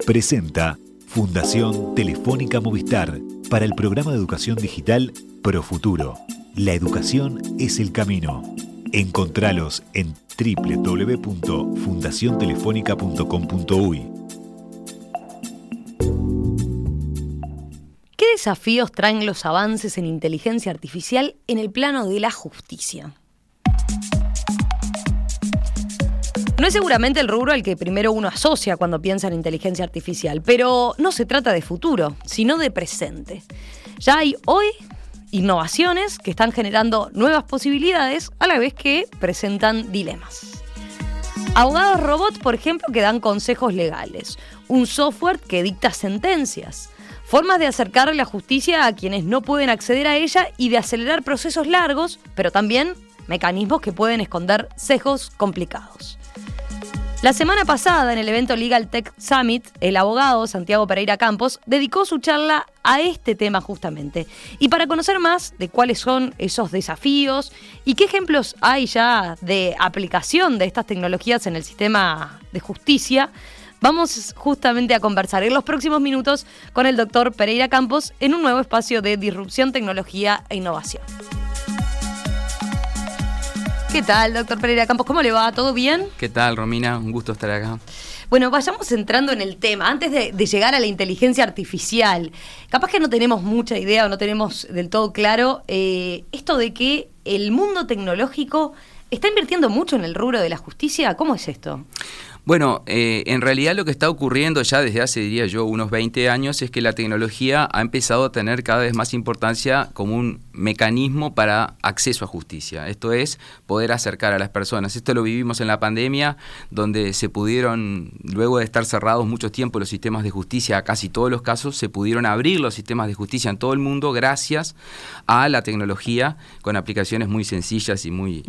Presenta Fundación Telefónica Movistar para el programa de educación digital Profuturo. La educación es el camino. Encontralos en www.fundaciontelefónica.com.uy. ¿Qué desafíos traen los avances en inteligencia artificial en el plano de la justicia? No es seguramente el rubro al que primero uno asocia cuando piensa en inteligencia artificial, pero no se trata de futuro, sino de presente. Ya hay hoy innovaciones que están generando nuevas posibilidades a la vez que presentan dilemas. Abogados robots, por ejemplo, que dan consejos legales, un software que dicta sentencias, formas de acercar la justicia a quienes no pueden acceder a ella y de acelerar procesos largos, pero también mecanismos que pueden esconder sesgos complicados. La semana pasada, en el evento Legal Tech Summit, el abogado Santiago Pereira Campos dedicó su charla a este tema justamente. Y para conocer más de cuáles son esos desafíos y qué ejemplos hay ya de aplicación de estas tecnologías en el sistema de justicia, vamos justamente a conversar en los próximos minutos con el doctor Pereira Campos en un nuevo espacio de disrupción, tecnología e innovación. ¿Qué tal, doctor Pereira Campos? ¿Cómo le va? ¿Todo bien? ¿Qué tal, Romina? Un gusto estar acá. Bueno, vayamos entrando en el tema. Antes de llegar a la inteligencia artificial, capaz que no tenemos mucha idea o no tenemos del todo claro esto de que el mundo tecnológico está invirtiendo mucho en el rubro de la justicia. ¿Cómo es esto? Bueno, en realidad lo que está ocurriendo ya desde hace, diría yo, unos 20 años es que la tecnología ha empezado a tener cada vez más importancia como un mecanismo para acceso a justicia. Esto es, poder acercar a las personas. Esto lo vivimos en la pandemia, donde se pudieron, luego de estar cerrados mucho tiempo los sistemas de justicia, a casi todos los casos, se pudieron abrir los sistemas de justicia en todo el mundo gracias a la tecnología con aplicaciones muy sencillas y muy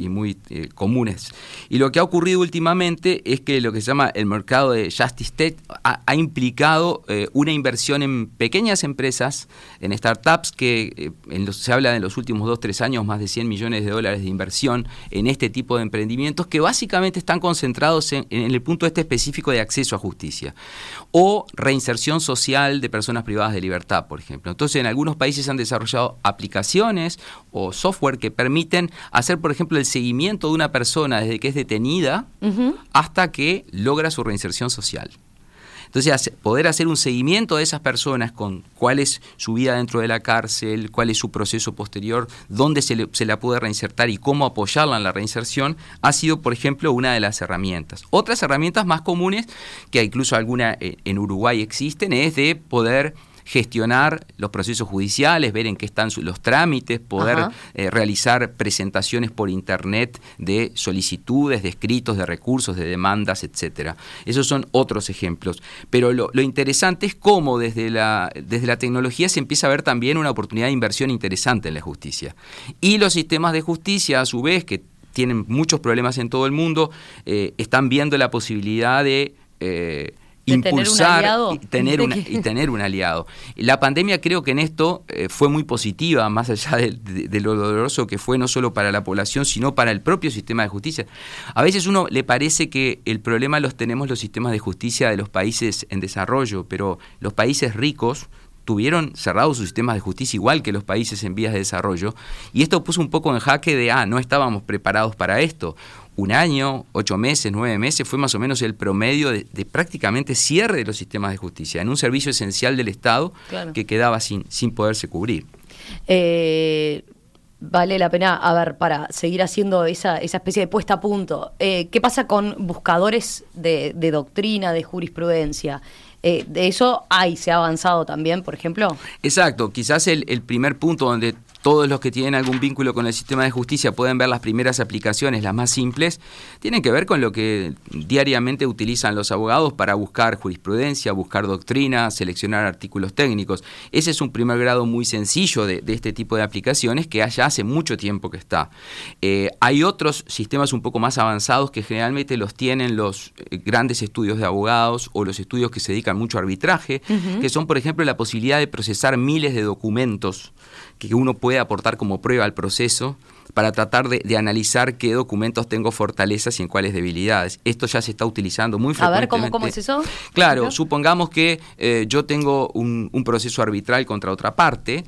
comunes. Y lo que ha ocurrido últimamente es que lo que se llama el mercado de Justice Tech ha implicado una inversión en pequeñas empresas, en startups que se habla de los últimos 2-3 años más de $100 millones de inversión en este tipo de emprendimientos que básicamente están concentrados en el punto específico de acceso a justicia o reinserción social de personas privadas de libertad, por ejemplo. Entonces, en algunos países han desarrollado aplicaciones o software que permiten hacer, por ejemplo, el seguimiento de una persona desde que es detenida hasta que logra su reinserción social. Entonces, poder hacer un seguimiento de esas personas con cuál es su vida dentro de la cárcel, cuál es su proceso posterior, dónde se la puede reinsertar y cómo apoyarla en la reinserción, ha sido, por ejemplo, una de las herramientas. Otras herramientas más comunes, que incluso alguna en Uruguay existen, es de poder gestionar los procesos judiciales, ver en qué están los trámites, poder realizar presentaciones por internet de solicitudes, de escritos, de recursos, de demandas, etcétera. Esos son otros ejemplos. Pero lo interesante es cómo desde la tecnología se empieza a ver también una oportunidad de inversión interesante en la justicia. Y los sistemas de justicia, a su vez, que tienen muchos problemas en todo el mundo, están viendo la posibilidad de impulsar y tener un aliado. La pandemia creo que en esto fue muy positiva, más allá de lo doloroso que fue no solo para la población, sino para el propio sistema de justicia. A veces uno le parece que el problema los tenemos los sistemas de justicia de los países en desarrollo, pero los países ricos tuvieron cerrados sus sistemas de justicia igual que los países en vías de desarrollo, y esto puso un poco en jaque de, no estábamos preparados para esto. 1 año, 8 meses, 9 meses fue más o menos el promedio de prácticamente cierre de los sistemas de justicia, en un servicio esencial del Estado, claro, que quedaba sin poderse cubrir. Vale la pena, para seguir haciendo esa especie de puesta a punto. ¿Qué pasa con buscadores de doctrina, de jurisprudencia? De eso se ha avanzado también, por ejemplo. Exacto, quizás el primer punto donde todos los que tienen algún vínculo con el sistema de justicia pueden ver las primeras aplicaciones, las más simples, tienen que ver con lo que diariamente utilizan los abogados para buscar jurisprudencia, buscar doctrina, seleccionar artículos técnicos. Ese es un primer grado muy sencillo de este tipo de aplicaciones que ya hace mucho tiempo que está. Hay otros sistemas un poco más avanzados que generalmente los tienen los grandes estudios de abogados o los estudios que se dedican mucho a arbitraje, que son, por ejemplo, la posibilidad de procesar miles de documentos que uno puede aportar como prueba al proceso para tratar de analizar qué documentos tengo fortalezas y en cuáles debilidades. Esto ya se está utilizando muy frecuentemente. A ver, ¿cómo es eso? Claro, supongamos que yo tengo un proceso arbitral contra otra parte,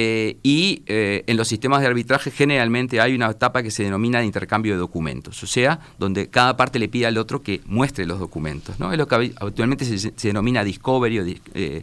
y en los sistemas de arbitraje generalmente hay una etapa que se denomina de intercambio de documentos, o sea, donde cada parte le pide al otro que muestre los documentos, ¿no? Es lo que actualmente se denomina discovery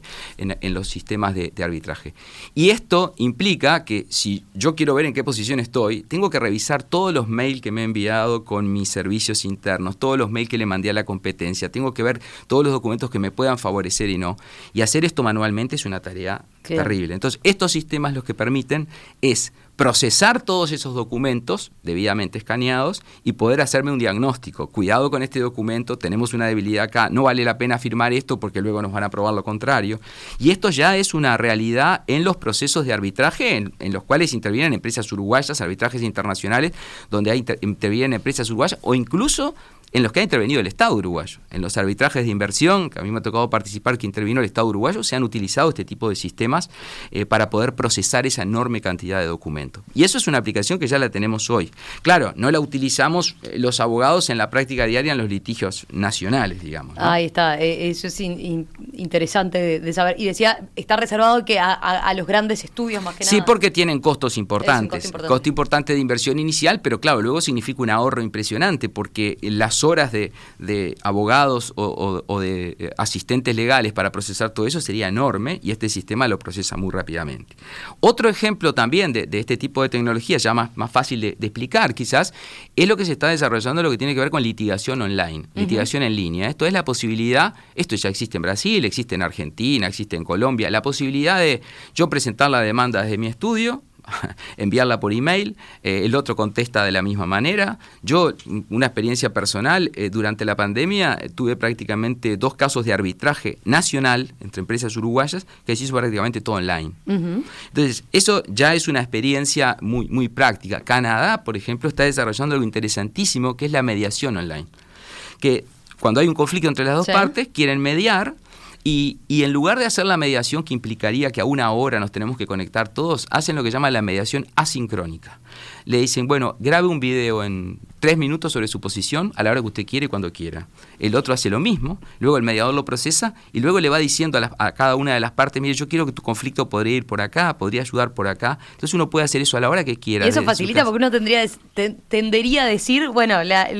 en los sistemas de arbitraje. Y esto implica que si yo quiero ver en qué posición estoy, tengo que revisar todos los mails que me he enviado con mis servicios internos, todos los mails que le mandé a la competencia, tengo que ver todos los documentos que me puedan favorecer y no. Y hacer esto manualmente es una tarea terrible. Entonces, estos sistemas lo que permiten es procesar todos esos documentos debidamente escaneados y poder hacerme un diagnóstico. Cuidado con este documento, tenemos una debilidad acá, no vale la pena firmar esto porque luego nos van a probar lo contrario. Y esto ya es una realidad en los procesos de arbitraje en los cuales intervienen empresas uruguayas, arbitrajes internacionales, donde intervienen empresas uruguayas o incluso en los que ha intervenido el Estado uruguayo. En los arbitrajes de inversión, que a mí me ha tocado participar, que intervino el Estado uruguayo, se han utilizado este tipo de sistemas para poder procesar esa enorme cantidad de documentos. Y eso es una aplicación que ya la tenemos hoy. Claro, no la utilizamos los abogados en la práctica diaria en los litigios nacionales, digamos, ¿no? Ahí está, eso es interesante de saber. Y decía, está reservado que a los grandes estudios más que nada. Sí, porque tienen costos importantes. Es un costo importante de inversión inicial, pero claro, luego significa un ahorro impresionante, porque las horas de abogados o de asistentes legales para procesar todo eso sería enorme, y este sistema lo procesa muy rápidamente. Otro ejemplo también de este tipo de tecnología, ya más fácil de explicar quizás, es lo que se está desarrollando, lo que tiene que ver con litigación online, litigación en línea. Esto es la posibilidad, esto ya existe en Brasil, existe en Argentina, existe en Colombia, la posibilidad de yo presentar la demanda desde mi estudio, enviarla por email, el otro contesta de la misma manera. Yo, una experiencia personal, durante la pandemia tuve prácticamente 2 casos de arbitraje nacional entre empresas uruguayas que se hizo prácticamente todo online. Entonces, eso ya es una experiencia muy, muy práctica. Canadá, por ejemplo, está desarrollando algo interesantísimo, que es la mediación online. Que cuando hay un conflicto entre las dos partes, quieren mediar. Y en lugar de hacer la mediación que implicaría que a una hora nos tenemos que conectar todos, hacen lo que llaman la mediación asincrónica. Le dicen, bueno, grabe un video en 3 minutos sobre su posición a la hora que usted quiere y cuando quiera. El otro hace lo mismo, luego el mediador lo procesa y luego le va diciendo a cada una de las partes, mire, yo quiero que tu conflicto podría ir por acá, podría ayudar por acá. Entonces uno puede hacer eso a la hora que quiera. Y eso facilita porque uno tendería a decir, bueno,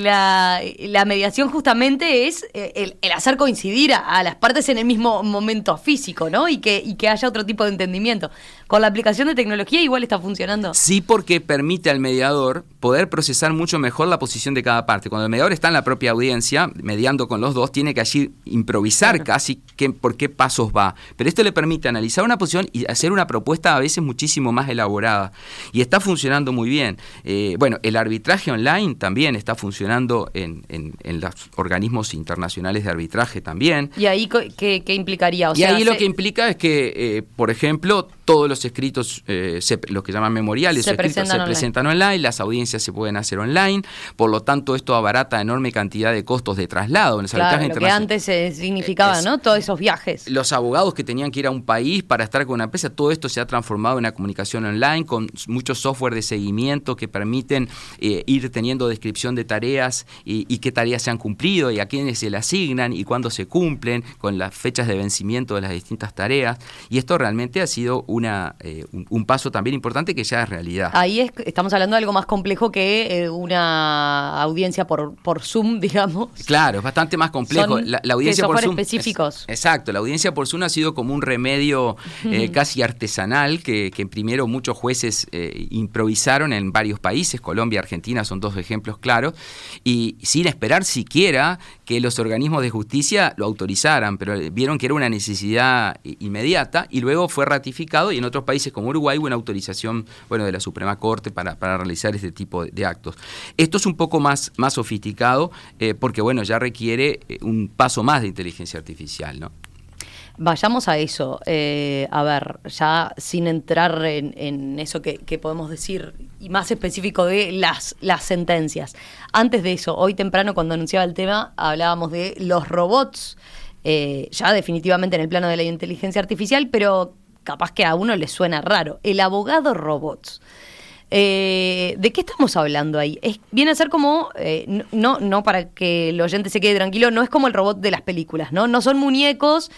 la mediación justamente es el hacer coincidir a las partes en el mismo momento físico, ¿no? Y que haya otro tipo de entendimiento. Con la aplicación de tecnología igual está funcionando. Sí, porque permite al mediador poder procesar mucho mejor la posición de cada parte. Cuando el mediador está en la propia audiencia, mediando con los dos, tiene que allí improvisar casi por qué pasos va. Pero esto le permite analizar una posición y hacer una propuesta a veces muchísimo más elaborada. Y está funcionando muy bien. Bueno, el arbitraje online también está funcionando en los organismos internacionales de arbitraje también. ¿Y ahí qué implicaría? Lo que implica es que, por ejemplo, todos los escritos, los que llaman memoriales, se presentan online, las audiencias se pueden hacer online, por lo tanto esto abarata enorme cantidad de costos de traslado. En lo que antes significaba, ¿no? Todos esos viajes. Los abogados que tenían que ir a un país para estar con una empresa, todo esto se ha transformado en una comunicación online con muchos software de seguimiento que permiten ir teniendo descripción de tareas y qué tareas se han cumplido y a quiénes se le asignan y cuándo se cumplen, con las fechas de vencimiento de las distintas tareas. Y esto realmente ha sido un paso también importante que ya es realidad. Ahí estamos hablando de algo más complejo que una audiencia por Zoom, digamos. Claro, es bastante más complejo. La audiencia por Zoom específicos. Exacto, la audiencia por Zoom ha sido como un remedio casi artesanal que primero muchos jueces improvisaron en varios países, Colombia, Argentina son 2 ejemplos claros, y sin esperar siquiera que los organismos de justicia lo autorizaran, pero vieron que era una necesidad inmediata y luego fue ratificado, y en otros países como Uruguay hubo una autorización de la Suprema Corte para realizar este tipo de actos. Esto es un poco más sofisticado porque ya requiere un paso más de inteligencia artificial, ¿no? Vayamos a eso. A ver, ya sin entrar en eso que podemos decir, y más específico de las sentencias. Antes de eso, hoy temprano cuando anunciaba el tema, hablábamos de los robots, ya definitivamente en el plano de la inteligencia artificial, pero capaz que a uno le suena raro. El abogado robots. ¿De qué estamos hablando ahí? Viene a ser como, no para que el oyente se quede tranquilo, no es como el robot de las películas, ¿no? No son muñecos,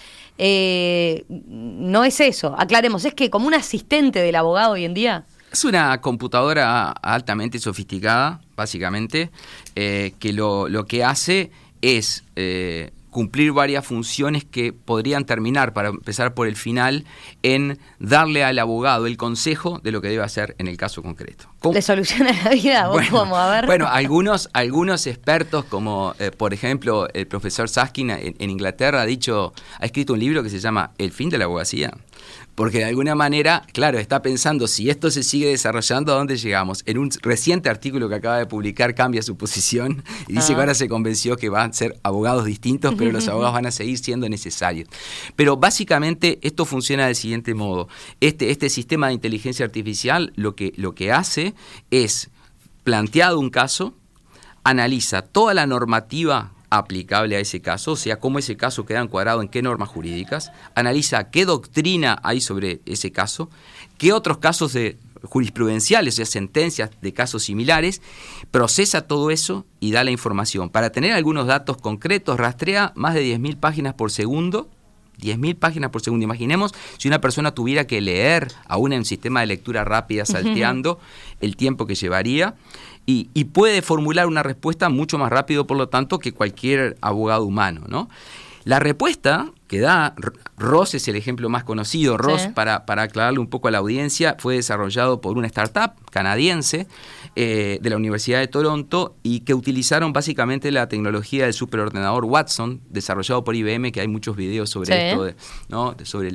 no es eso. Aclaremos, es que como un asistente del abogado hoy en día. Es una computadora altamente sofisticada, básicamente, que lo que hace es cumplir varias funciones que podrían terminar, para empezar por el final, en darle al abogado el consejo de lo que debe hacer en el caso concreto. ¿Le soluciona la vida? Bueno, algunos expertos, como por ejemplo el profesor Susskind en Inglaterra, ha escrito un libro que se llama El fin de la abogacía. Porque de alguna manera, claro, está pensando, si esto se sigue desarrollando, ¿a dónde llegamos? En un reciente artículo que acaba de publicar cambia su posición y dice que ahora se convenció que van a ser abogados distintos, pero los abogados van a seguir siendo necesarios. Pero básicamente esto funciona del siguiente modo. Este sistema de inteligencia artificial lo que hace es, planteado un caso, analiza toda la normativa aplicable a ese caso, o sea, cómo ese caso queda encuadrado en qué normas jurídicas, analiza qué doctrina hay sobre ese caso, qué otros casos de jurisprudenciales, o sea, sentencias de casos similares, procesa todo eso y da la información. Para tener algunos datos concretos, rastrea más de 10.000 páginas por segundo. 10.000 páginas por segundo. Imaginemos si una persona tuviera que leer aún en un sistema de lectura rápida, salteando, el tiempo que llevaría. Y puede formular una respuesta mucho más rápido, por lo tanto, que cualquier abogado humano, ¿no? La respuesta que da, ROS es el ejemplo más conocido. ROS, sí, para aclararle un poco a la audiencia, fue desarrollado por una startup canadiense de la Universidad de Toronto y que utilizaron básicamente la tecnología del superordenador Watson, desarrollado por IBM, que hay muchos videos sobre esto, ¿no? Sobre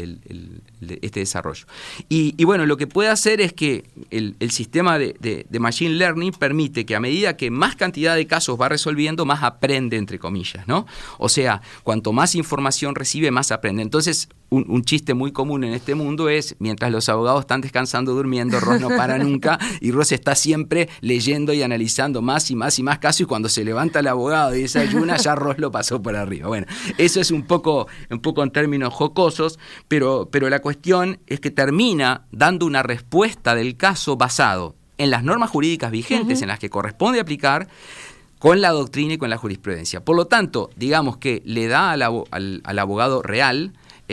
este desarrollo. Y bueno, lo que puede hacer es que el sistema de Machine Learning permite que a medida que más cantidad de casos va resolviendo, más aprende, entre comillas, ¿no? O sea, cuanto más información recibe, más aprende. Entonces, un chiste muy común en este mundo es, mientras los abogados están descansando, durmiendo, Ross no para nunca, y Ross está siempre leyendo y analizando más y más y más casos, y cuando se levanta el abogado y desayuna, ya Ross lo pasó por arriba. Bueno, eso es un poco en términos jocosos, pero la cuestión es que termina dando una respuesta del caso basado en las normas jurídicas vigentes, en las que corresponde aplicar, con la doctrina y con la jurisprudencia. Por lo tanto, digamos que le da al abogado real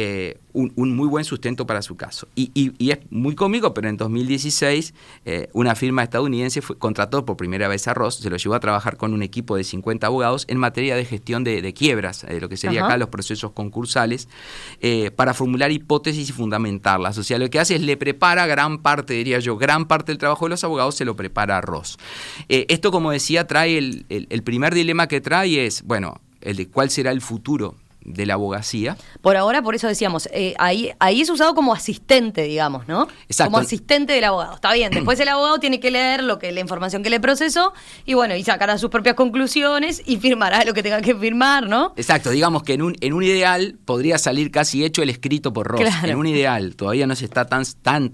un muy buen sustento para su caso. Y es muy cómico, pero en 2016 una firma estadounidense contrató por primera vez a Ross, se lo llevó a trabajar con un equipo de 50 abogados en materia de gestión de quiebras, lo que sería acá los procesos concursales, para formular hipótesis y fundamentarlas. O sea, lo que hace es le prepara gran parte del trabajo de los abogados se lo prepara a Ross. Esto, como decía, trae el primer dilema que trae es, bueno, el de cuál será el futuro de la abogacía. Por ahora, por eso decíamos, ahí es usado como asistente, digamos, ¿no? Exacto. Como asistente del abogado. Está bien, después el abogado tiene que leer la información que le procesó y bueno, y sacará sus propias conclusiones y firmará lo que tenga que firmar, ¿no? Exacto, digamos que en un ideal podría salir casi hecho el escrito por Ross. Claro. En un ideal, todavía no se está tan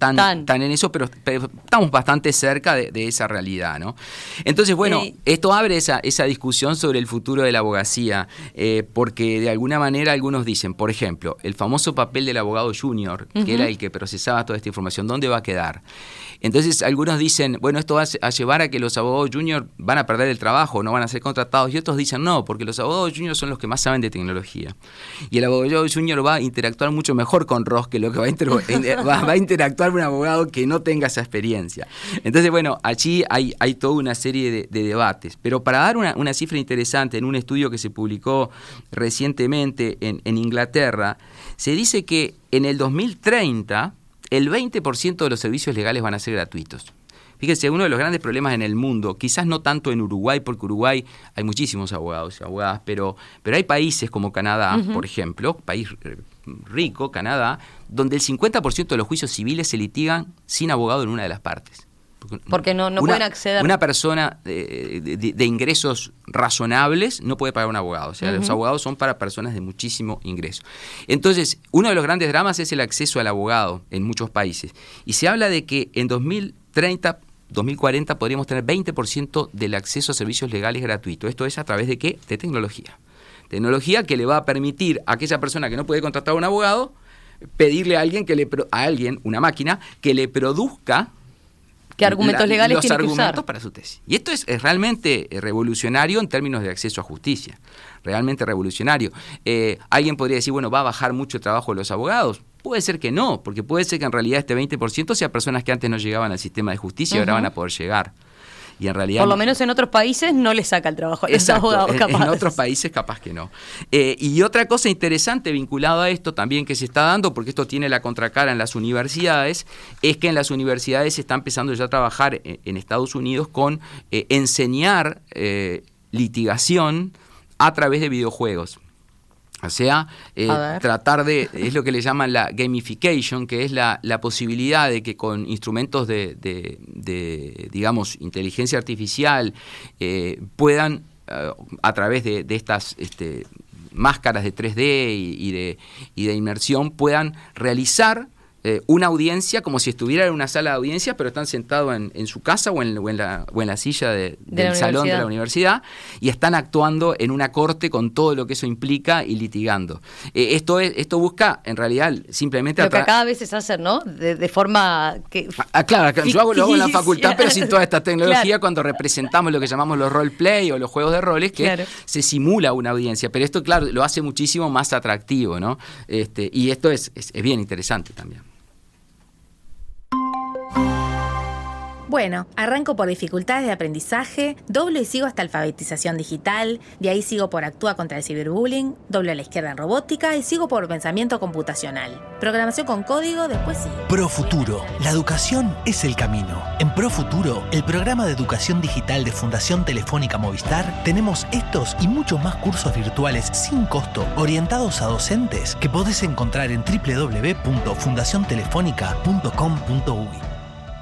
en eso, pero estamos bastante cerca de esa realidad, ¿no? Entonces, bueno, esto abre esa discusión sobre el futuro de la abogacía, porque de alguna manera algunos dicen, por ejemplo, el famoso papel del abogado junior, que era el que procesaba toda esta información, ¿dónde va a quedar? Entonces algunos dicen, bueno, esto va a llevar a que los abogados junior van a perder el trabajo, no van a ser contratados, y otros dicen, no, porque los abogados junior son los que más saben de tecnología. Y el abogado junior va a interactuar mucho mejor con Ross que lo que va a interactuar un abogado que no tenga esa experiencia. Entonces, bueno, allí hay toda una serie de debates. Pero para dar una cifra interesante, en un estudio que se publicó recientemente en Inglaterra, se dice que en el 2030 el 20% de los servicios legales van a ser gratuitos. Fíjense, uno de los grandes problemas en el mundo, quizás no tanto en Uruguay, porque Uruguay hay muchísimos abogados y abogadas, pero hay países como Canadá, por ejemplo, país rico, Canadá, donde el 50% de los juicios civiles se litigan sin abogado en una de las partes. Porque no pueden acceder. Una persona de ingresos razonables no puede pagar un abogado. O sea, los abogados son para personas de muchísimo ingreso. Entonces, uno de los grandes dramas es el acceso al abogado en muchos países. Y se habla de que en 2030, 2040 podríamos tener 20% del acceso a servicios legales gratuitos. ¿Esto es a través de qué? De tecnología. Tecnología que le va a permitir a aquella persona que no puede contratar a un abogado, pedirle a alguien, una máquina, que le produzca ¿Qué argumentos legales los tiene que usar? argumentos para su tesis. Y esto es realmente revolucionario en términos de acceso a justicia. Realmente revolucionario. Alguien podría decir, bueno, ¿va a bajar mucho el trabajo de los abogados? Puede ser que no, porque puede ser que en realidad este 20% sea personas que antes no llegaban al sistema de justicia y ahora van a poder llegar. Y en realidad, por lo menos en otros países no le saca el trabajo a los abogados capaz. En otros países capaz que no. Y otra cosa interesante vinculada a esto también que se está dando, porque esto tiene la contracara en las universidades, es que en las universidades se está empezando ya a trabajar en Estados Unidos con enseñar litigación a través de videojuegos. O sea, tratar de, es lo que le llaman la gamification, que es la posibilidad de que con instrumentos de digamos, inteligencia artificial puedan, a través de estas máscaras de 3D y de inmersión, puedan realizar una audiencia como si estuviera en una sala de audiencias, pero están sentados en su casa o en la silla del salón de la universidad y están actuando en una corte con todo lo que eso implica y litigando. Esto busca, en realidad, simplemente... Lo que cada vez se hace, ¿no? De forma que... Claro, yo lo hago en la facultad, pero sin toda esta tecnología, cuando representamos lo que llamamos los roleplay o los juegos de roles, que se simula una audiencia. Pero esto, claro, lo hace muchísimo más atractivo, ¿no? Y esto es bien interesante también. Bueno, arranco por dificultades de aprendizaje, doblo y sigo hasta alfabetización digital, de ahí sigo por actúa contra el ciberbullying, doblo a la izquierda en robótica y sigo por pensamiento computacional. Programación con código, después sigo. Profuturo, la educación es el camino. En Profuturo, el programa de educación digital de Fundación Telefónica Movistar, tenemos estos y muchos más cursos virtuales sin costo, orientados a docentes, que podés encontrar en www.fundaciontelefónica.com.uy.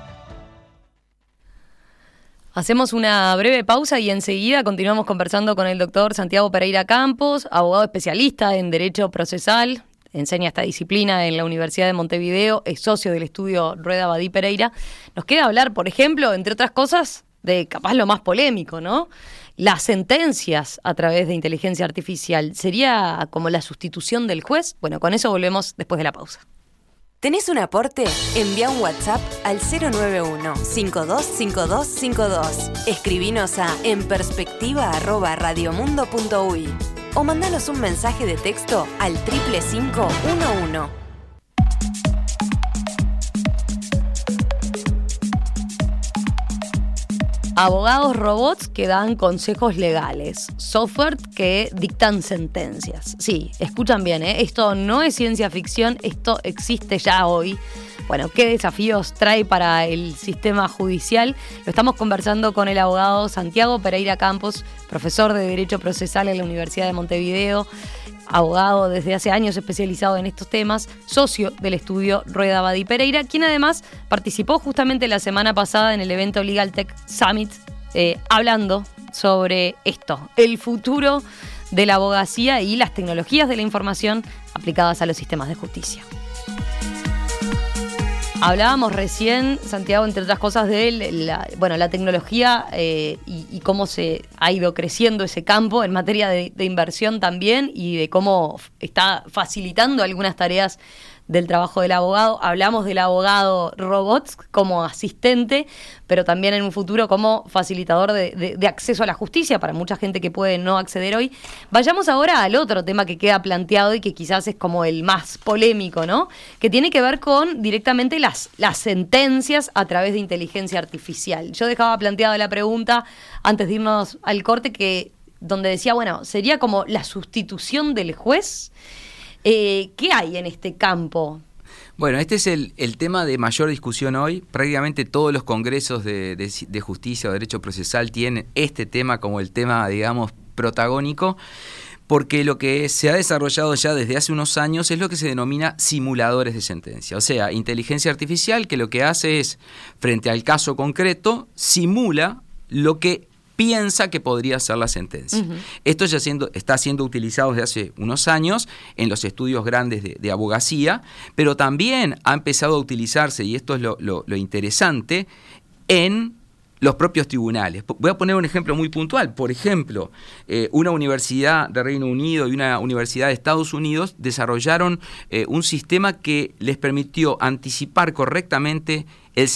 Hacemos una breve pausa y enseguida continuamos conversando con el doctor Santiago Pereira Campos, abogado especialista en Derecho Procesal, enseña esta disciplina en la Universidad de Montevideo, es socio del estudio Rueda Badí Pereira. Nos queda hablar, por ejemplo, entre otras cosas, de capaz lo más polémico, ¿no? Las sentencias a través de inteligencia artificial. ¿Sería como la sustitución del juez? Bueno, con eso volvemos después de la pausa. ¿Tenés un aporte? Envía un WhatsApp al 091-525252. Escribinos a enperspectiva@radiomundo.uy o mandanos un mensaje de texto al 55511. Abogados robots que dan consejos legales, software que dictan sentencias. Sí, escuchan bien, esto no es ciencia ficción, esto existe ya hoy. Bueno, ¿qué desafíos trae para el sistema judicial? Lo estamos conversando con el abogado Santiago Pereira Campos, profesor de Derecho Procesal en la Universidad de Montevideo, abogado desde hace años especializado en estos temas, socio del estudio Rueda Badí Pereira, quien además participó justamente la semana pasada en el evento Legal Tech Summit, hablando sobre esto, el futuro de la abogacía y las tecnologías de la información aplicadas a los sistemas de justicia. Hablábamos recién, Santiago, entre otras cosas, de la tecnología y cómo se ha ido creciendo ese campo en materia de inversión también y de cómo está facilitando algunas tareas del trabajo del abogado. Hablamos del abogado robots como asistente, pero también en un futuro como facilitador de acceso a la justicia para mucha gente que puede no acceder hoy. Vayamos ahora al otro tema que queda planteado y que quizás es como el más polémico, ¿no? Que tiene que ver con directamente las sentencias a través de inteligencia artificial. Yo dejaba planteada la pregunta antes de irnos al corte donde decía, bueno, sería como la sustitución del juez. ¿Qué hay en este campo? Bueno, este es el tema de mayor discusión hoy. Prácticamente todos los congresos de justicia o derecho procesal tienen este tema como el tema, digamos, protagónico, porque lo que se ha desarrollado ya desde hace unos años es lo que se denomina simuladores de sentencia. O sea, inteligencia artificial que lo que hace es, frente al caso concreto, simula lo que piensa que podría ser la sentencia. Uh-huh. Esto ya está siendo utilizado desde hace unos años en los estudios grandes de abogacía, pero también ha empezado a utilizarse, y esto es lo interesante, en los propios tribunales. Voy a poner un ejemplo muy puntual. Por ejemplo, una universidad de Reino Unido y una universidad de Estados Unidos desarrollaron un sistema que les permitió anticipar correctamente el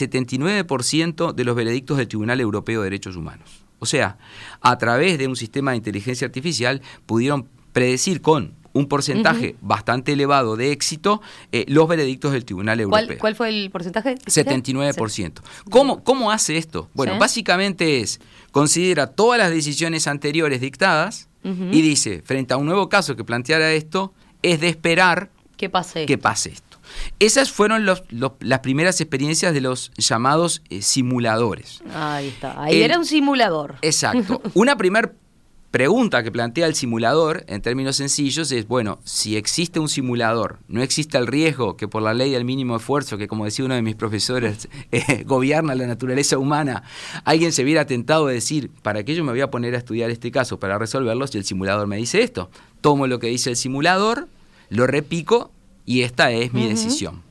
79% de los veredictos del Tribunal Europeo de Derechos Humanos. O sea, a través de un sistema de inteligencia artificial pudieron predecir con un porcentaje bastante elevado de éxito los veredictos del Tribunal Europeo. ¿Cuál fue el porcentaje? 79%. ¿Cómo hace esto? Bueno, básicamente considera todas las decisiones anteriores dictadas y dice, frente a un nuevo caso que planteara esto, es de esperar que pase esto. Esas fueron las primeras experiencias de los llamados simuladores. Ahí está, era un simulador. Exacto. Una primera pregunta que plantea el simulador, en términos sencillos, es, bueno, si existe un simulador, ¿no existe el riesgo que por la ley del mínimo esfuerzo, que como decía uno de mis profesores, gobierna la naturaleza humana, alguien se viera tentado de decir, ¿para qué yo me voy a poner a estudiar este caso para resolverlo si el simulador me dice esto? Tomo lo que dice el simulador, lo repico y esta es mi decisión.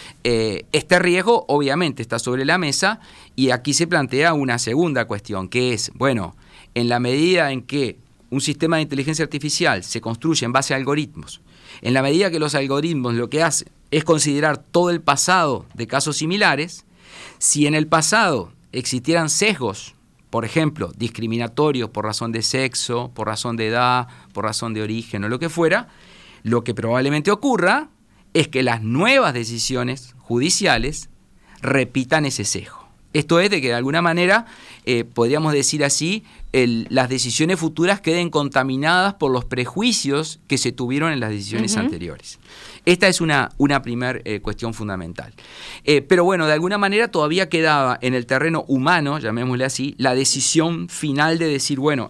Este riesgo obviamente está sobre la mesa y aquí se plantea una segunda cuestión, que es, bueno, en la medida en que un sistema de inteligencia artificial se construye en base a algoritmos, en la medida que los algoritmos lo que hacen es considerar todo el pasado de casos similares, si en el pasado existieran sesgos, por ejemplo, discriminatorios por razón de sexo, por razón de edad, por razón de origen o lo que fuera, lo que probablemente ocurra es que las nuevas decisiones judiciales repitan ese sesgo. Esto es de que de alguna manera, podríamos decir así, las decisiones futuras queden contaminadas por los prejuicios que se tuvieron en las decisiones anteriores. Esta es una primera cuestión fundamental. Pero bueno, de alguna manera todavía quedaba en el terreno humano, llamémosle así, la decisión final de decir, bueno,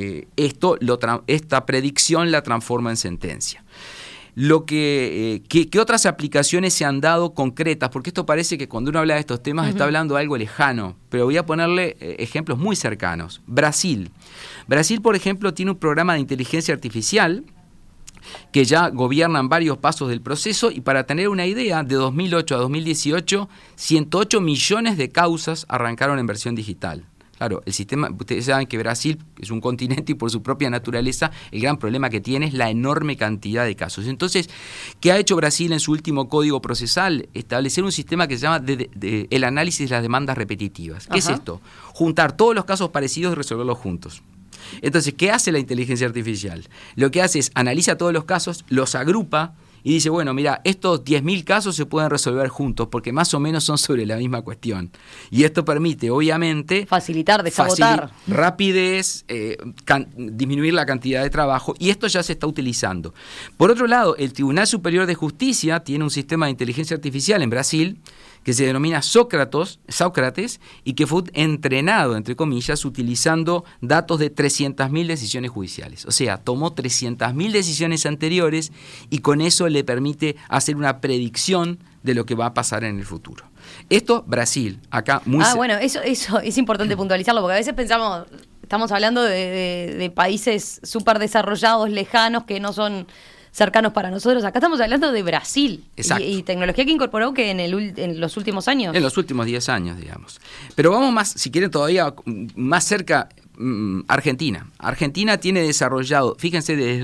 esta predicción la transforma en sentencia. ¿Qué otras aplicaciones se han dado concretas? Porque esto parece que cuando uno habla de estos temas está hablando de algo lejano, pero voy a ponerle ejemplos muy cercanos. Brasil, por ejemplo, tiene un programa de inteligencia artificial que ya gobiernan varios pasos del proceso y para tener una idea, de 2008 a 2018, 108 millones de causas arrancaron en versión digital. Claro, el sistema, ustedes saben que Brasil es un continente y por su propia naturaleza el gran problema que tiene es la enorme cantidad de casos. Entonces, ¿qué ha hecho Brasil en su último código procesal? Establecer un sistema que se llama el análisis de las demandas repetitivas. ¿Qué es esto? Juntar todos los casos parecidos y resolverlos juntos. Entonces, ¿qué hace la inteligencia artificial? Lo que hace es analiza todos los casos, los agrupa y dice, bueno, mira, estos 10.000 casos se pueden resolver juntos porque más o menos son sobre la misma cuestión. Y esto permite, obviamente, facilitar, desabotar, rapidez, disminuir la cantidad de trabajo, y esto ya se está utilizando. Por otro lado, el Tribunal Superior de Justicia tiene un sistema de inteligencia artificial en Brasil que se denomina Sócrates y que fue entrenado, entre comillas, utilizando datos de 300.000 decisiones judiciales. O sea, tomó 300.000 decisiones anteriores y con eso le permite hacer una predicción de lo que va a pasar en el futuro. Esto, Brasil, acá muy... bueno, eso es importante puntualizarlo, porque a veces pensamos, estamos hablando de países súper desarrollados, lejanos, que no son cercanos para nosotros. Acá estamos hablando de Brasil. Exacto. Y tecnología que incorporó que en los últimos años. En los últimos 10 años, digamos. Pero vamos más, si quieren todavía más cerca, Argentina. Argentina tiene desarrollado, fíjense, desde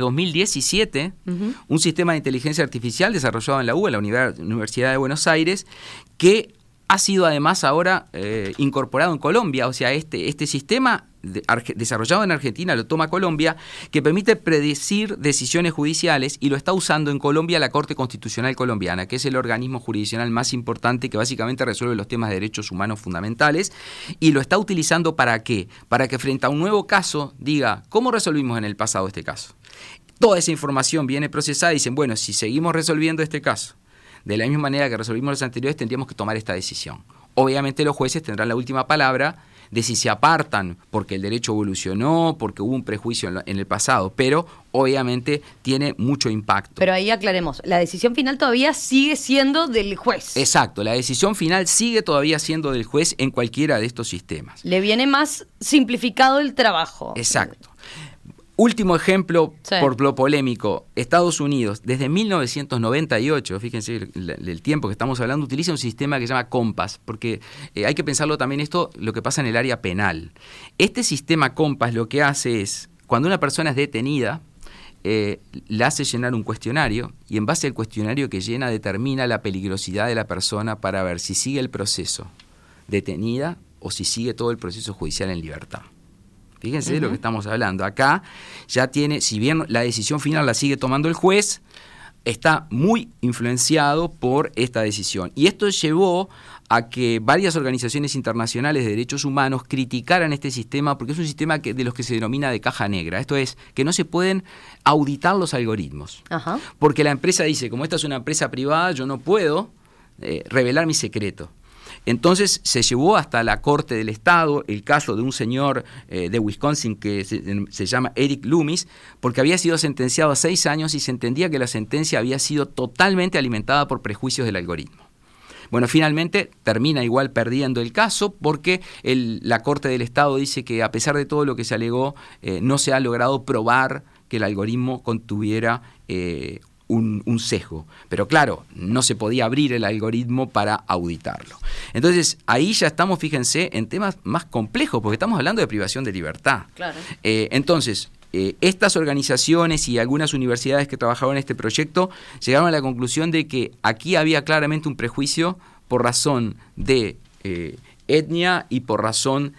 2017, un sistema de inteligencia artificial desarrollado en la UBA, la Universidad de Buenos Aires, que ha sido además ahora incorporado en Colombia. O sea, este sistema desarrollado en Argentina lo toma Colombia, que permite predecir decisiones judiciales, y lo está usando en Colombia la Corte Constitucional Colombiana, que es el organismo jurisdiccional más importante que básicamente resuelve los temas de derechos humanos fundamentales, y lo está utilizando ¿para qué? Para que frente a un nuevo caso diga, ¿cómo resolvimos en el pasado este caso? Toda esa información viene procesada y dicen, bueno, si seguimos resolviendo este caso de la misma manera que resolvimos los anteriores, tendríamos que tomar esta decisión. Obviamente los jueces tendrán la última palabra de si se apartan porque el derecho evolucionó, porque hubo un prejuicio en el pasado, pero obviamente tiene mucho impacto. Pero ahí aclaremos, la decisión final todavía sigue siendo del juez. Exacto, la decisión final sigue todavía siendo del juez en cualquiera de estos sistemas. Le viene más simplificado el trabajo. Exacto. Último ejemplo, Sí. por lo polémico. Estados Unidos, desde 1998, fíjense el tiempo que estamos hablando, utiliza un sistema que se llama COMPAS, porque hay que pensarlo también esto, lo que pasa en el área penal. Este sistema COMPAS lo que hace es, cuando una persona es detenida, le hace llenar un cuestionario y en base al cuestionario que llena determina la peligrosidad de la persona para ver si sigue el proceso detenida o si sigue todo el proceso judicial en libertad. Fíjense de lo que estamos hablando. Acá ya tiene, si bien la decisión final la sigue tomando el juez, está muy influenciado por esta decisión. Y esto llevó a que varias organizaciones internacionales de derechos humanos criticaran este sistema porque es un sistema de los que se denomina de caja negra. Esto es, que no se pueden auditar los algoritmos. Ajá. Porque la empresa dice, como esta es una empresa privada, yo no puedo revelar mi secreto. Entonces se llevó hasta la Corte del Estado el caso de un señor de Wisconsin que se llama Eric Loomis, porque había sido sentenciado a 6 años y se entendía que la sentencia había sido totalmente alimentada por prejuicios del algoritmo. Bueno, finalmente termina igual perdiendo el caso porque la Corte del Estado dice que a pesar de todo lo que se alegó, no se ha logrado probar que el algoritmo contuviera un sesgo. Pero claro, no se podía abrir el algoritmo para auditarlo. Entonces, ahí ya estamos, fíjense, en temas más complejos, porque estamos hablando de privación de libertad. Claro. Entonces, estas organizaciones y algunas universidades que trabajaban en este proyecto llegaron a la conclusión de que aquí había claramente un prejuicio por razón de etnia y por razón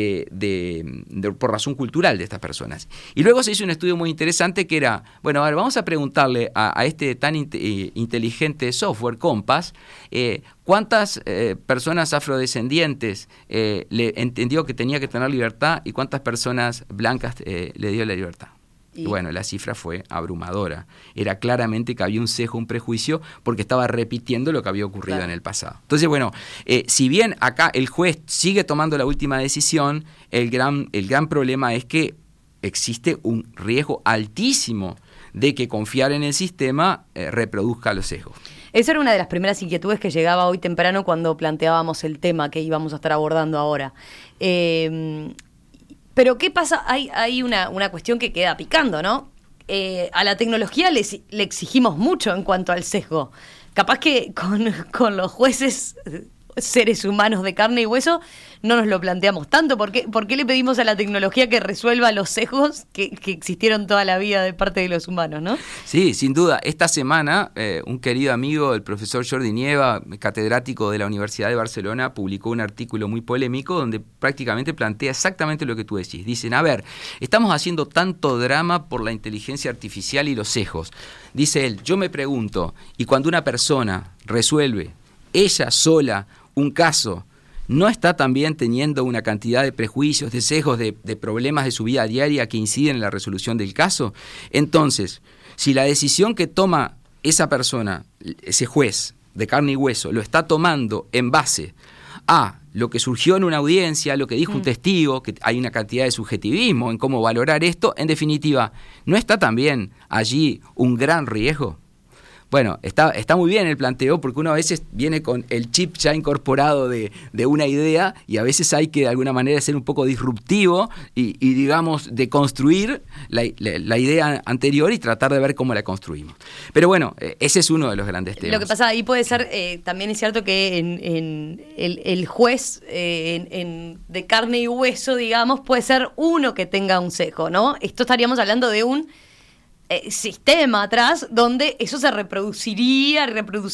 por razón cultural de estas personas. Y luego se hizo un estudio muy interesante que era, bueno, a ver, vamos a preguntarle a este tan inteligente software, COMPAS, ¿cuántas personas afrodescendientes le entendió que tenía que tener libertad y cuántas personas blancas le dio la libertad? Y bueno, la cifra fue abrumadora. Era claramente que había un sesgo, un prejuicio, porque estaba repitiendo lo que había ocurrido en el pasado. Entonces, bueno, si bien acá el juez sigue tomando la última decisión, el gran problema es que existe un riesgo altísimo de que confiar en el sistema reproduzca los sesgos. Esa era una de las primeras inquietudes que llegaba hoy temprano cuando planteábamos el tema que íbamos a estar abordando ahora. Pero ¿qué pasa? Hay una cuestión que queda picando, ¿no? A la tecnología le exigimos mucho en cuanto al sesgo. Capaz que con los jueces, seres humanos de carne y hueso, no nos lo planteamos tanto. ¿Por qué le pedimos a la tecnología que resuelva los sesgos que existieron toda la vida de parte de los humanos, ¿no? Sí, sin duda. Esta semana, un querido amigo, el profesor Jordi Nieva, catedrático de la Universidad de Barcelona, publicó un artículo muy polémico donde prácticamente plantea exactamente lo que tú decís. Dicen, a ver, estamos haciendo tanto drama por la inteligencia artificial y los sesgos. Dice él, yo me pregunto, ¿y cuando una persona resuelve ella sola un caso, ¿no está también teniendo una cantidad de prejuicios, de sesgos, de problemas de su vida diaria que inciden en la resolución del caso? Entonces, si la decisión que toma esa persona, ese juez de carne y hueso, lo está tomando en base a lo que surgió en una audiencia, lo que dijo un testigo, que hay una cantidad de subjetivismo en cómo valorar esto, en definitiva, ¿no está también allí un gran riesgo? Bueno, está muy bien el planteo porque uno a veces viene con el chip ya incorporado de una idea y a veces hay que de alguna manera ser un poco disruptivo y digamos, de construir la idea anterior y tratar de ver cómo la construimos. Pero bueno, ese es uno de los grandes temas. Lo que pasa ahí puede ser, también es cierto que en el juez de carne y hueso, digamos, puede ser uno que tenga un sesgo, ¿no? Esto estaríamos hablando de un sistema atrás donde eso se reproduciría,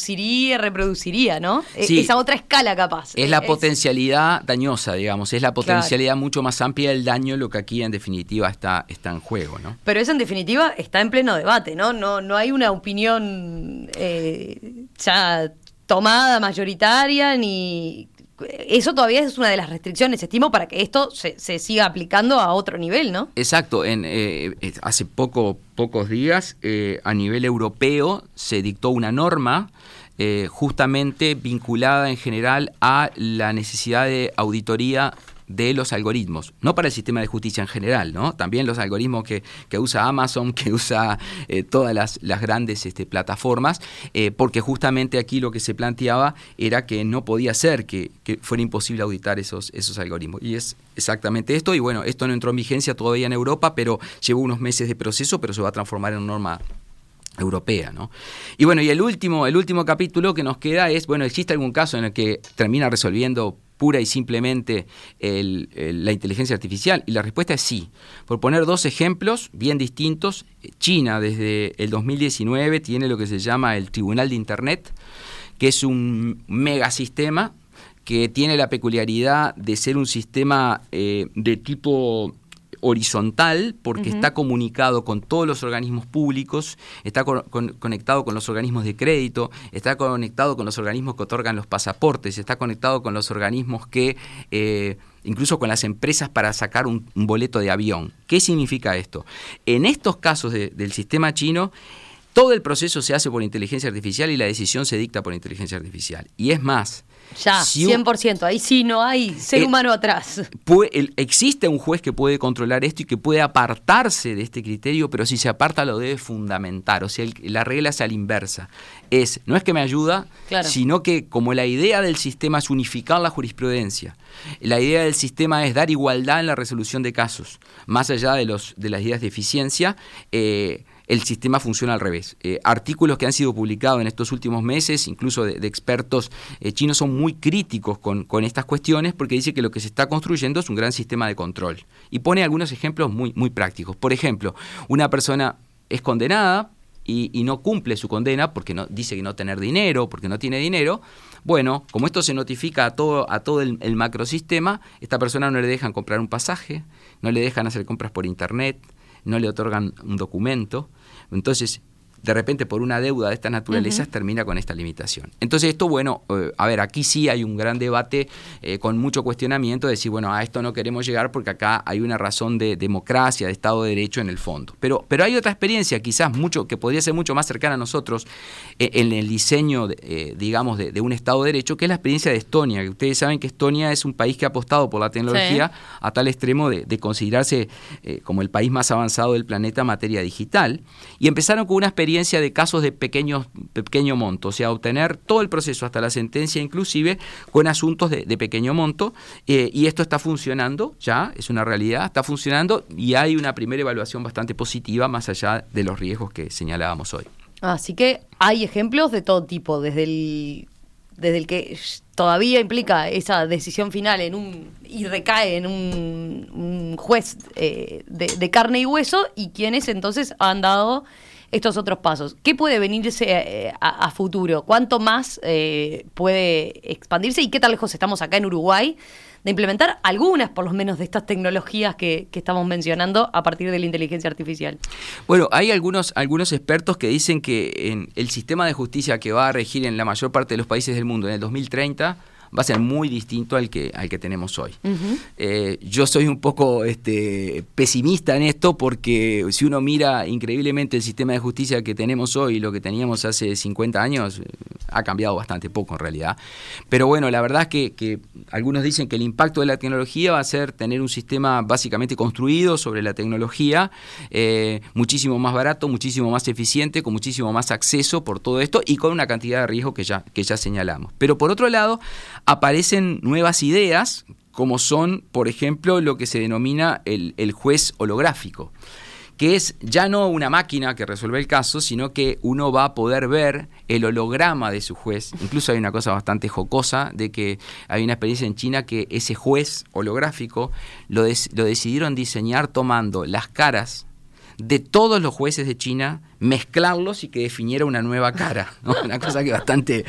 ¿no? Sí, esa otra escala capaz. Es la potencialidad dañosa, digamos, es la potencialidad mucho más amplia del daño lo que aquí en definitiva está en juego, ¿no? Pero eso en definitiva está en pleno debate, ¿no? No hay una opinión ya tomada, mayoritaria, ni... Eso todavía es una de las restricciones, estimo, para que esto se siga aplicando a otro nivel, ¿no? Exacto. Hace pocos días, a nivel europeo, se dictó una norma justamente vinculada en general a la necesidad de auditoría de los algoritmos, no para el sistema de justicia en general, ¿no? También los algoritmos que usa Amazon, que usa todas las grandes plataformas, porque justamente aquí lo que se planteaba era que no podía ser que fuera imposible auditar esos algoritmos. Y es exactamente esto, y bueno, esto no entró en vigencia todavía en Europa, pero llevó unos meses de proceso, pero se va a transformar en norma europea, ¿no? Y bueno, y el último capítulo que nos queda es, bueno, ¿existe algún caso en el que termina resolviendo pura y simplemente la inteligencia artificial? Y la respuesta es sí. Por poner 2 ejemplos bien distintos, China desde el 2019 tiene lo que se llama el Tribunal de Internet, que es un megasistema que tiene la peculiaridad de ser un sistema de tipo horizontal, porque está comunicado con todos los organismos públicos, está conectado con los organismos de crédito, está conectado con los organismos que otorgan los pasaportes, está conectado con los organismos que, incluso con las empresas para sacar un boleto de avión. ¿Qué significa esto? En estos casos del sistema chino, todo el proceso se hace por inteligencia artificial y la decisión se dicta por inteligencia artificial. Y es más, ya, 100%, ahí sí no hay ser humano atrás. Existe un juez que puede controlar esto y que puede apartarse de este criterio, pero si se aparta lo debe fundamentar. O sea, la regla es a la inversa. No es que me ayuda, claro, sino que como la idea del sistema es unificar la jurisprudencia, la idea del sistema es dar igualdad en la resolución de casos, más allá de las ideas de eficiencia, el sistema funciona al revés. Artículos que han sido publicados en estos últimos meses, incluso de expertos chinos, son muy críticos con estas cuestiones, porque dice que lo que se está construyendo es un gran sistema de control. Y pone algunos ejemplos muy, muy prácticos. Por ejemplo, una persona es condenada y no cumple su condena porque dice que no tener dinero, porque no tiene dinero. Bueno, como esto se notifica a todo el macrosistema, esta persona no le dejan comprar un pasaje, no le dejan hacer compras por internet, no le otorgan un documento. Entonces, de repente, por una deuda de estas naturalezas, termina con esta limitación. Entonces, esto, bueno, aquí sí hay un gran debate con mucho cuestionamiento de decir, bueno, a esto no queremos llegar porque acá hay una razón de democracia, de Estado de Derecho en el fondo. Pero hay otra experiencia, quizás que podría ser mucho más cercana a nosotros en el diseño, digamos, de un Estado de Derecho, que es la experiencia de Estonia. Ustedes saben que Estonia es un país que ha apostado por la tecnología a tal extremo de considerarse como el país más avanzado del planeta en materia digital. Y empezaron con una experiencia de casos de pequeño monto, o sea, obtener todo el proceso hasta la sentencia, inclusive con asuntos de pequeño monto, y esto está funcionando ya, es una realidad, está funcionando y hay una primera evaluación bastante positiva más allá de los riesgos que señalábamos hoy. Así que hay ejemplos de todo tipo, desde el que todavía implica esa decisión final y recae en un juez de carne y hueso, y quienes entonces han dado estos otros pasos. ¿Qué puede venirse a futuro? ¿Cuánto más puede expandirse? ¿Y qué tan lejos estamos acá en Uruguay de implementar algunas, por lo menos, de estas tecnologías que estamos mencionando a partir de la inteligencia artificial? Bueno, hay algunos expertos que dicen que en el sistema de justicia que va a regir en la mayor parte de los países del mundo en el 2030 va a ser muy distinto al que tenemos hoy. Yo soy un poco pesimista en esto, porque si uno mira increíblemente el sistema de justicia que tenemos hoy y lo que teníamos hace 50 años, ha cambiado bastante poco en realidad. Pero bueno, la verdad es que algunos dicen que el impacto de la tecnología va a ser tener un sistema básicamente construido sobre la tecnología, muchísimo más barato, muchísimo más eficiente, con muchísimo más acceso por todo esto y con una cantidad de riesgos que ya señalamos. Pero por otro lado, aparecen nuevas ideas, como son, por ejemplo, lo que se denomina el juez holográfico, que es ya no una máquina que resuelve el caso, sino que uno va a poder ver el holograma de su juez. Incluso hay una cosa bastante jocosa, de que hay una experiencia en China que ese juez holográfico lo decidieron diseñar tomando las caras de todos los jueces de China, mezclarlos y que definiera una nueva cara, ¿no? Una cosa que bastante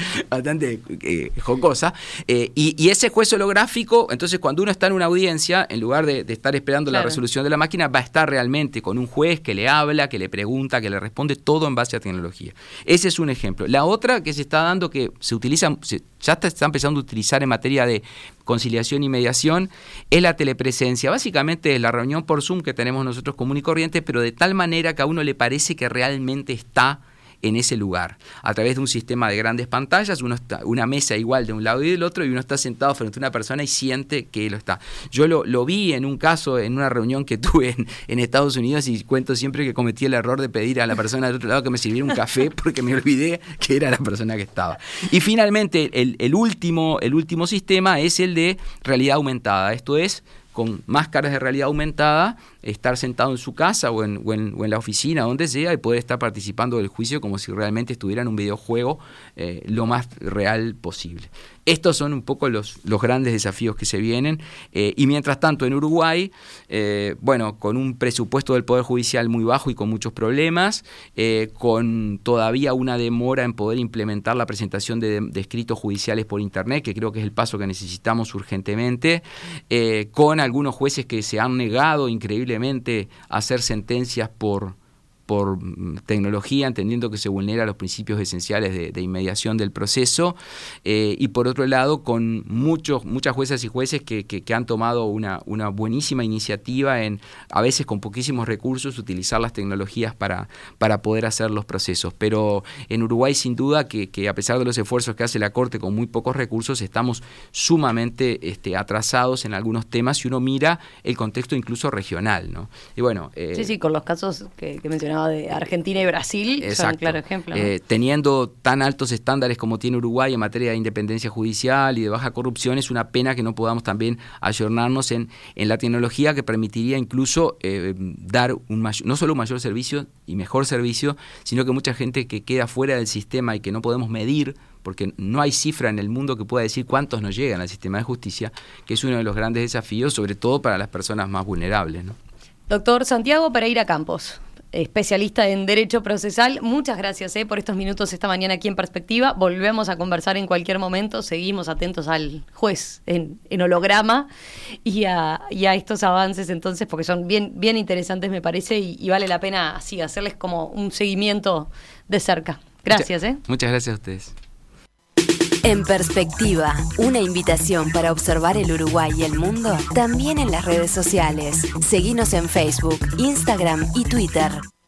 jocosa. Y ese juez holográfico, entonces cuando uno está en una audiencia, en lugar de estar esperando la resolución de la máquina, va a estar realmente con un juez que le habla, que le pregunta, que le responde, todo en base a tecnología. Ese es un ejemplo. La otra que se está dando, que ya está empezando a utilizar en materia de conciliación y mediación, es la telepresencia. Básicamente es la reunión por Zoom que tenemos nosotros común y corriente, pero de tal manera que a uno le parece que realmente está en ese lugar. A través de un sistema de grandes pantallas, una mesa igual de un lado y del otro, y uno está sentado frente a una persona y siente que lo está. Yo lo vi en un caso, en una reunión que tuve en Estados Unidos, y cuento siempre que cometí el error de pedir a la persona del otro lado que me sirviera un café porque me olvidé que era la persona que estaba. Y finalmente, el último sistema es el de realidad aumentada. Esto es, con máscaras de realidad aumentada, estar sentado en su casa o en la oficina, donde sea, y poder estar participando del juicio como si realmente estuviera en un videojuego lo más real posible. Estos son un poco los grandes desafíos que se vienen, y mientras tanto en Uruguay, con un presupuesto del Poder Judicial muy bajo y con muchos problemas, con todavía una demora en poder implementar la presentación de escritos judiciales por Internet, que creo que es el paso que necesitamos urgentemente, con algunos jueces que se han negado increíblemente a hacer sentencias por tecnología, entendiendo que se vulnera los principios esenciales de inmediación del proceso, y por otro lado con muchas juezas y jueces que han tomado una buenísima iniciativa en, a veces con poquísimos recursos, utilizar las tecnologías para poder hacer los procesos. Pero en Uruguay, sin duda, que a pesar de los esfuerzos que hace la Corte con muy pocos recursos, estamos sumamente atrasados en algunos temas si uno mira el contexto incluso regional, ¿no? Y bueno, sí, con los casos que mencionaba de Argentina y Brasil, exacto, son un claro ejemplo, ¿no? Teniendo tan altos estándares como tiene Uruguay en materia de independencia judicial y de baja corrupción, es una pena que no podamos también ayornarnos en la tecnología que permitiría incluso dar no solo un mayor servicio y mejor servicio, sino que mucha gente que queda fuera del sistema y que no podemos medir, porque no hay cifra en el mundo que pueda decir cuántos nos llegan al sistema de justicia, que es uno de los grandes desafíos, sobre todo para las personas más vulnerables, ¿no? Doctor Santiago Pereira Campos, especialista en Derecho Procesal, muchas gracias por estos minutos esta mañana aquí en Perspectiva. Volvemos a conversar en cualquier momento, seguimos atentos al juez en holograma y a estos avances entonces, porque son bien interesantes me parece, y vale la pena así hacerles como un seguimiento de cerca. Gracias. Muchas gracias a ustedes. En Perspectiva, una invitación para observar el Uruguay y el mundo, también en las redes sociales. Seguinos en Facebook, Instagram y Twitter.